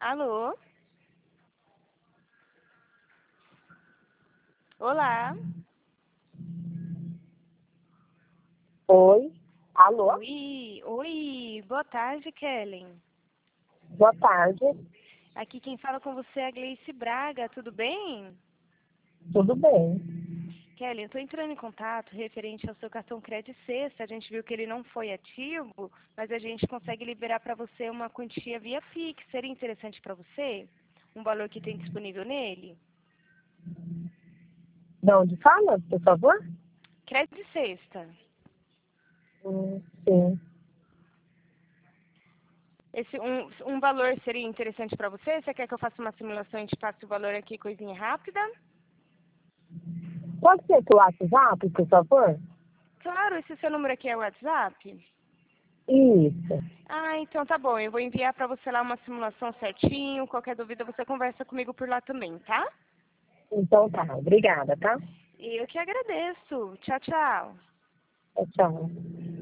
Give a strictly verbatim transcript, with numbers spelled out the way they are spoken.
Alô? Olá? Oi, alô? Oi, oi, boa tarde, Kellen. Boa tarde, Aqui quem fala com você é a Gleice Braga, tudo bem? tudo bem? Kellen, eu estou entrando em contato referente ao seu cartão Crédito Sexta. A gente viu que ele não foi ativo, mas a gente consegue liberar para você uma quantia via Pix. Seria interessante para você? Um valor que tem disponível nele? De onde fala, por favor? Crédito Sexta. Hum, sim. Esse, um, um valor seria interessante para você? Você quer que eu faça uma simulação e te passe o valor aqui, coisinha rápida? Pode ser pelo WhatsApp, por favor? Claro, esse seu número aqui é o WhatsApp? Isso. Ah, então tá bom. Eu vou enviar para você lá uma simulação certinho. Qualquer dúvida você conversa comigo por lá também, tá? Então tá, obrigada, tá? Eu que agradeço. Tchau, tchau. Tchau, tchau.